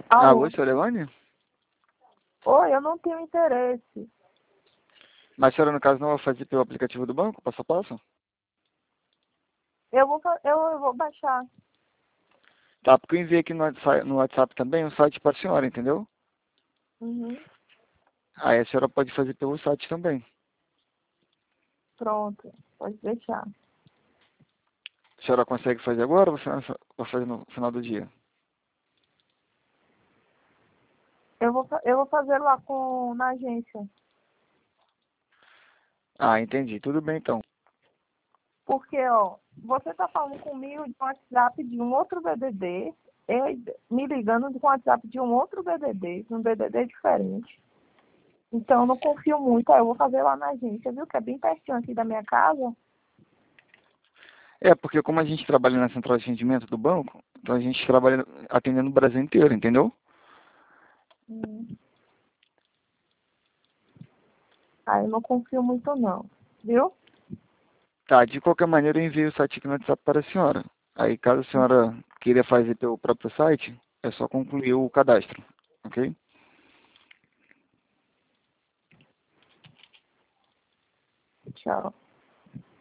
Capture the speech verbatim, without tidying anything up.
Alô, Alô? senhora Elane? Oi, eu não tenho interesse. Mas a senhora, no caso, não vai fazer pelo aplicativo do banco, passo a passo? Eu vou, fa- eu, eu vou baixar. Tá, porque eu enviei aqui no WhatsApp, no WhatsApp também um site para a senhora, entendeu? Uhum. Aí a senhora pode fazer pelo site também. Pronto, pode deixar. A senhora consegue fazer agora ou a senhora vai fazer no final do dia? Eu vou, fa- eu vou fazer lá com, na agência. Ah, entendi. Tudo bem, então. Porque, ó, você tá falando comigo de um WhatsApp de um outro B D D, eu me ligando com o WhatsApp de um outro B D D, de um B D D diferente. Então, eu não confio muito. Aí eu vou fazer lá na agência, viu? Que é bem pertinho aqui da minha casa. É, porque como a gente trabalha na central de atendimento do banco, então a gente trabalha atendendo o Brasil inteiro, entendeu? Hum. Aí eu não confio muito, não. Viu? Tá, de qualquer maneira eu envio o site aqui no WhatsApp para a senhora. Aí caso a senhora queira fazer pelo próprio site, é só concluir o cadastro, ok? Tchau.